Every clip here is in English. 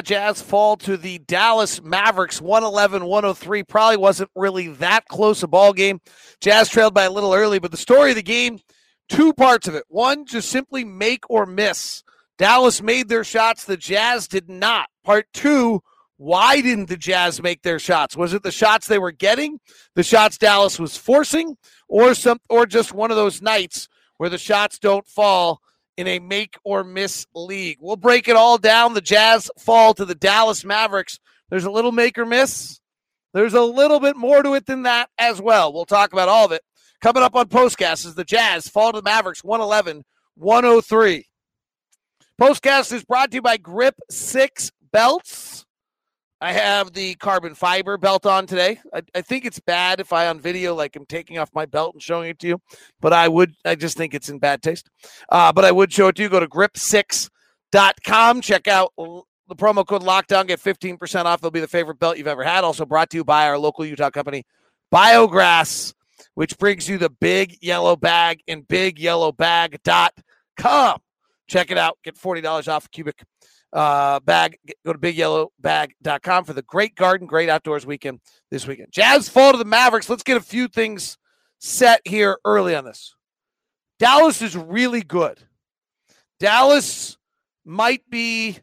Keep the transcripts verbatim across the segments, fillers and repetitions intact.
Jazz fall to the Dallas Mavericks, one eleven one oh three. Probably wasn't really that close a ball game. Jazz trailed by a little early, but the story of the game, two parts of it. One, just simply make or miss. Dallas made their shots. The Jazz did not. Part two, why didn't the Jazz make their shots? Was it the shots they were getting, the shots Dallas was forcing, or some, or just one of those nights where the shots don't fall in a make or miss league? We'll break it all down. The Jazz fall to the Dallas Mavericks. There's a little make or miss. There's a little bit more to it than that as well. We'll talk about all of it. Coming up on Postcast is the Jazz fall to the Mavericks, one eleven one oh three. Postcast is brought to you by Grip six Belts. I have the carbon fiber belt on today. I, I think it's bad if I on video, like I'm taking off my belt and showing it to you, but I would, I just think it's in bad taste. Uh, but I would show it to you. Go to grip six dot com. Check out the promo code Lockdown. Get fifteen percent off. It'll be the favorite belt you've ever had. Also brought to you by our local Utah company, Biograss, which brings you the Big Yellow Bag and big yellow bag dot com. Check it out. Get forty dollars off a cubic uh, bag. Go to big yellow bag dot com for the great garden, great outdoors weekend this weekend. Jazz fall to the Mavericks. Let's get a few things set here early on this. Dallas is really good. Dallas might be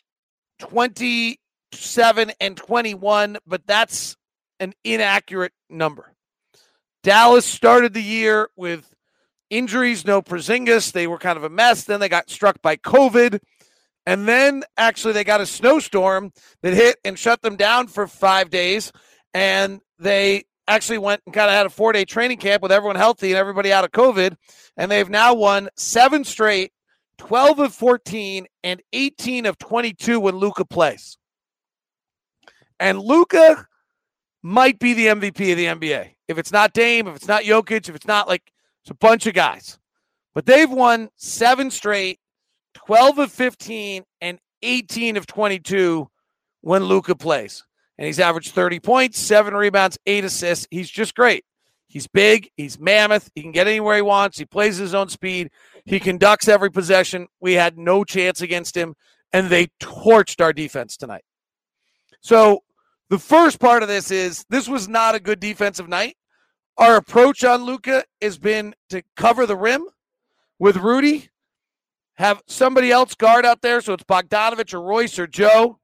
twenty-seven and twenty-one, but that's an inaccurate number. Dallas started the year with injuries, no Porzingis. They were kind of a mess. Then they got struck by COVID. And then actually they got a snowstorm that hit and shut them down for five days. And they actually went and kind of had a four-day training camp with everyone healthy and everybody out of COVID. And they've now won seven straight, twelve of fourteen, and eighteen of twenty-two when Luka plays. And Luka might be the M V P of the N B A. If it's not Dame, if it's not Jokic, if it's not like, it's a bunch of guys. But they've won seven straight, twelve of fifteen, and eighteen of twenty-two when Luka plays. And he's averaged thirty points, seven rebounds, eight assists. He's just great. He's big. He's mammoth. He can get anywhere he wants. He plays his own speed. He conducts every possession. We had no chance against him, and they torched our defense tonight. So the first part of this is this was not a good defensive night. Our approach on Luka has been to cover the rim with Rudy, have somebody else guard out there, so it's Bogdanovich or Royce or Joe.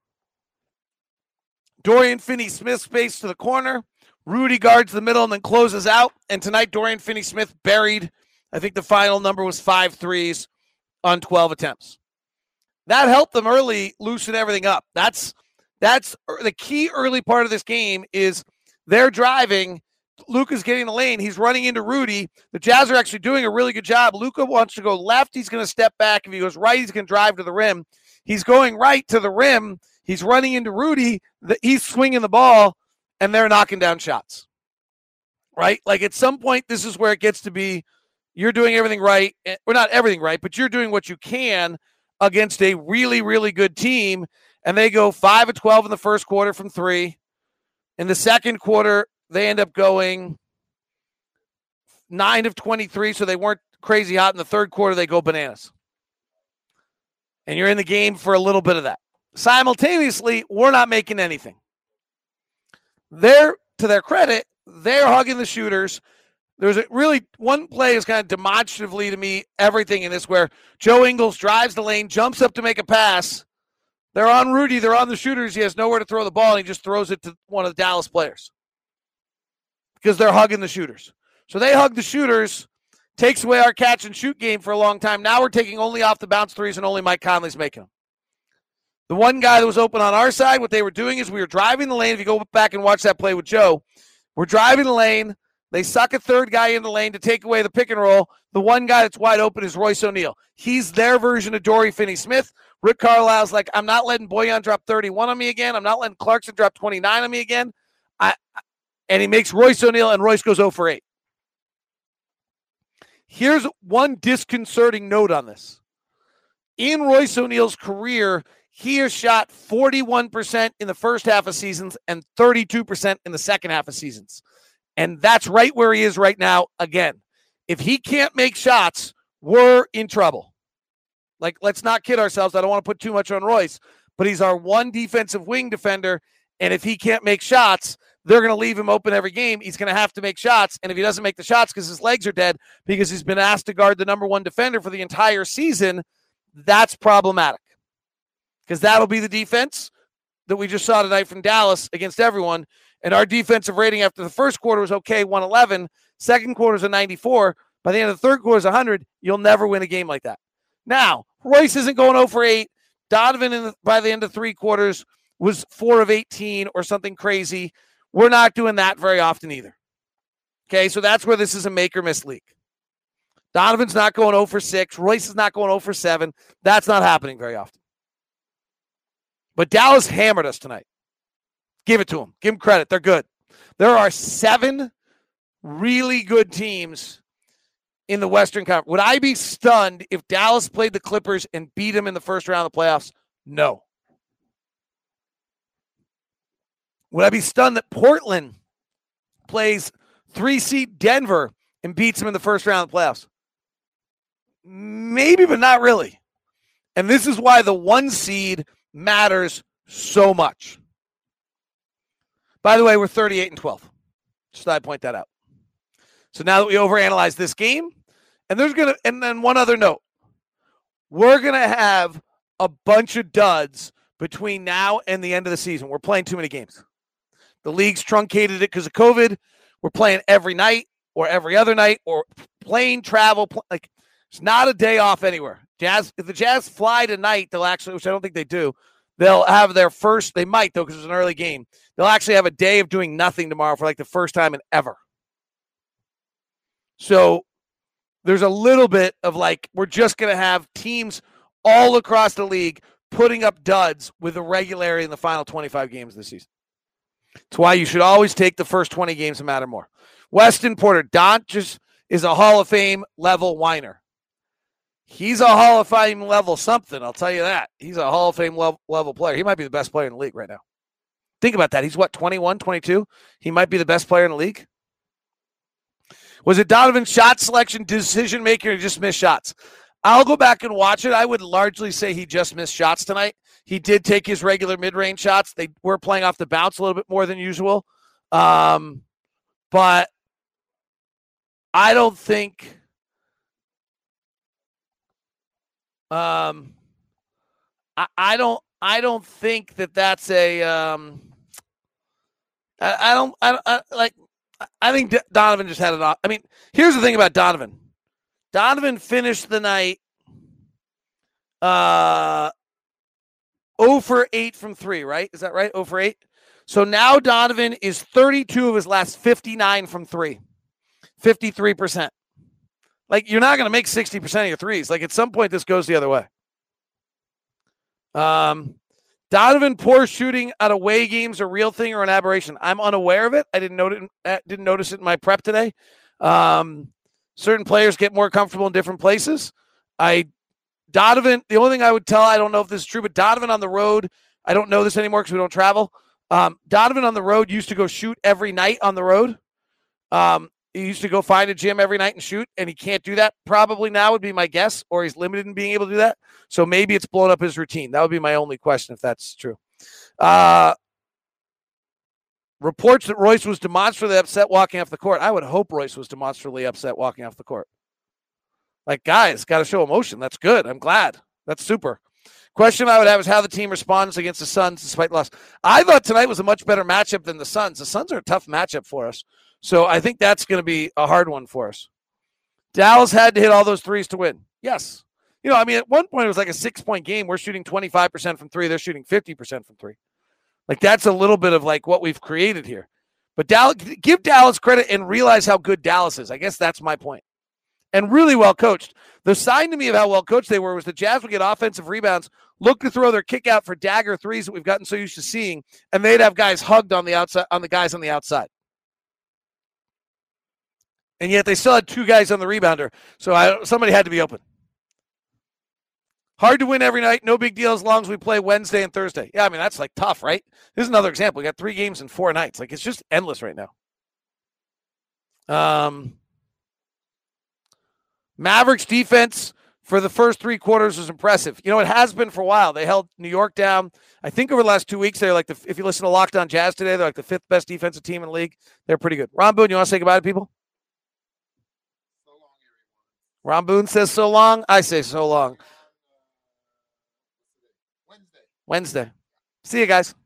Dorian Finney-Smith space to the corner. Rudy guards the middle and then closes out. And tonight, Dorian Finney-Smith buried, I think the final number was five threes on twelve attempts. That helped them early loosen everything up. That's that's the key early part of this game is they're driving. Luka's getting the lane. He's running into Rudy. The Jazz are actually doing a really good job. Luka wants to go left. He's going to step back. If he goes right, he's going to drive to the rim. He's going right to the rim. He's running into Rudy. He's swinging the ball, and they're knocking down shots. Right? Like at some point, this is where it gets to be you're doing everything right. Or not everything right, but you're doing what you can against a really, really good team. And they go five of twelve in the first quarter from three. In the second quarter, they end up going nine of twenty-three, so they weren't crazy hot. In the third quarter, they go bananas. And you're in the game for a little bit of that. Simultaneously, we're not making anything. They're, to their credit, they're hugging the shooters. There's a really, one play is kind of demonstratively to me everything in this where Joe Ingles drives the lane, jumps up to make a pass. They're on Rudy. They're on the shooters. He has nowhere to throw the ball, and he just throws it to one of the Dallas players. Because they're hugging the shooters. So they hug the shooters, takes away our catch and shoot game for a long time. Now we're taking only off the bounce threes, and only Mike Conley's making them. The one guy that was open on our side, what they were doing is we were driving the lane. If you go back and watch that play with Joe, we're driving the lane. They suck a third guy in the lane to take away the pick and roll. The one guy that's wide open is Royce O'Neal. He's their version of Dorian Finney-Smith. Rick Carlisle's like, I'm not letting Bojan drop thirty-one on me again. I'm not letting Clarkson drop twenty-nine on me again. I, and he makes Royce O'Neal, and Royce goes zero for eight. Here's one disconcerting note on this. In Royce O'Neal's career, he has shot forty-one percent in the first half of seasons and thirty-two percent in the second half of seasons. And that's right where he is right now again. If he can't make shots, we're in trouble. Like, let's not kid ourselves. I don't want to put too much on Royce. but he's our one defensive wing defender. And if he can't make shots, they're going to leave him open every game. He's going to have to make shots. And if he doesn't make the shots because his legs are dead, because he's been asked to guard the number one defender for the entire season, that's problematic. Because that'll be the defense that we just saw tonight from Dallas against everyone. And our defensive rating after the first quarter was okay, one eleven. Second quarter is a ninety-four. By the end of the third quarter is one hundred. You'll never win a game like that. Now, Royce isn't going oh for eight. Donovan, in the, by the end of three quarters, was four of eighteen or something crazy. We're not doing that very often either. Okay, so that's where this is a make or miss league. Donovan's not going oh for six. Royce is not going oh for seven. That's not happening very often. But Dallas hammered us tonight. Give it to them. Give them credit. They're good. There are seven really good teams in the Western Conference. Would I be stunned if Dallas played the Clippers and beat them in the first round of the playoffs? No. Would I be stunned that Portland plays three-seed Denver and beats them in the first round of the playoffs? Maybe, but not really. And this is why the one seed matters so much. By the way, we're thirty-eight and twelve. Just thought I'd point that out. So now that we overanalyze this game, and there's gonna, and then one other note, we're gonna have a bunch of duds between now and the end of the season. We're playing too many games. The league's truncated it because of COVID. We're playing every night or every other night or plane travel. Pl- like it's not a day off anywhere. Jazz, if the Jazz fly tonight, they'll actually, which I don't think they do, they'll have their first, they might though because it's an early game. They'll actually have a day of doing nothing tomorrow for like the first time in ever. So there's a little bit of like, we're just going to have teams all across the league putting up duds with a regularity in the final twenty-five games of the season. That's why you should always take the first twenty games that matter more. Weston Porter, Don just is a Hall of Fame level whiner. He's a Hall of Fame level something, I'll tell you that. He's a Hall of Fame level, level player. He might be the best player in the league right now. Think about that. He's what, twenty-one, twenty-two? He might be the best player in the league. Was it Donovan's shot selection, decision making, or just missed shots? I'll go back and watch it. I would largely say he just missed shots tonight. He did take his regular mid-range shots. They were playing off the bounce a little bit more than usual. Um, but I don't think um, I, I don't I don't think that that's a um, I, I don't I, I like I think Donovan just had it off. I mean, here's the thing about Donovan. Donovan finished the night uh, oh for eight from three, right? Is that right? oh for eight? So now Donovan is thirty-two of his last fifty-nine from three. fifty-three percent. Like, you're not going to make sixty percent of your threes. Like, at some point, this goes the other way. Um, Donovan poor shooting at away games a real thing or an aberration? I'm unaware of it. I didn't notice, didn't notice it in my prep today. Um, certain players get more comfortable in different places. I Donovan, the only thing I would tell, I don't know if this is true, but Donovan on the road, I don't know this anymore because we don't travel. Um, Donovan on the road used to go shoot every night on the road. Um, he used to go find a gym every night and shoot, and he can't do that probably now would be my guess, or he's limited in being able to do that. So maybe it's blown up his routine. That would be my only question if that's true. Uh, reports that Royce was demonstrably upset walking off the court. I would hope Royce was demonstrably upset walking off the court. Like, guys, got to show emotion. That's good. I'm glad. That's super. Question I would have is how the team responds against the Suns despite loss. I thought tonight was a much better matchup than the Suns. The Suns are a tough matchup for us. So I think that's going to be a hard one for us. Dallas had to hit all those threes to win. Yes. You know, I mean, at one point it was like a six-point game. We're shooting twenty-five percent from three. They're shooting fifty percent from three. Like, that's a little bit of like what we've created here. But Dallas, give Dallas credit and realize how good Dallas is. I guess that's my point. And really well coached. The sign to me of how well coached they were was the Jazz would get offensive rebounds, look to throw their kick out for dagger threes that we've gotten so used to seeing, and they'd have guys hugged on the outside, on the guys on the outside. And yet they still had two guys on the rebounder, so I, somebody had to be open. Hard to win every night, no big deal as long as we play Wednesday and Thursday. Yeah, I mean, that's like tough, right? Here's another example. We got three games in four nights. Like, it's just endless right now. Um, Mavericks defense for the first three quarters was impressive. You know, it has been for a while. They held New York down. I think over the last two weeks, they're like, the, if you listen to Locked On Jazz today, they're like the fifth best defensive team in the league. They're pretty good. Ron Boone, you want to say goodbye to people? So long, Ron Boone says so long. I say so long. Wednesday. Wednesday. See you guys.